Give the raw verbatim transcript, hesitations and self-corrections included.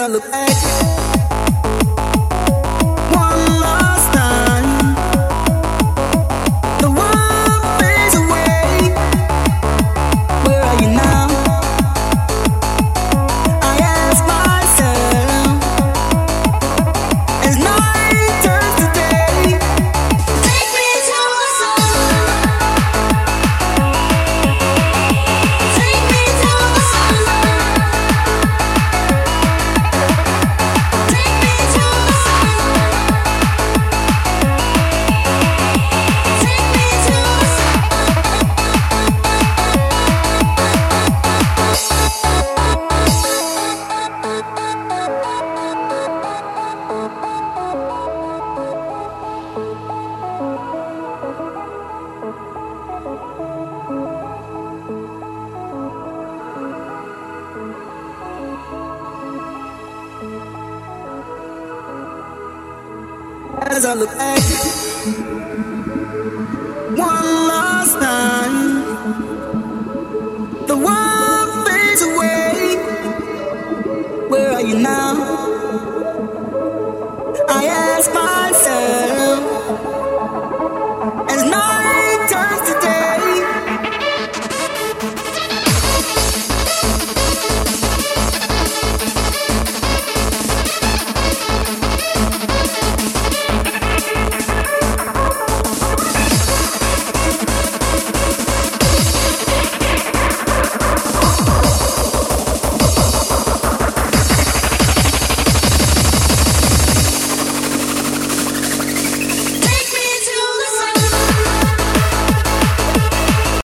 look back one last time, the world fades away. Where are you now? I ask myself as night turns to day. Take me to the sun. Take me to the sun. Take me to the sun. Take me to the sun. As I look back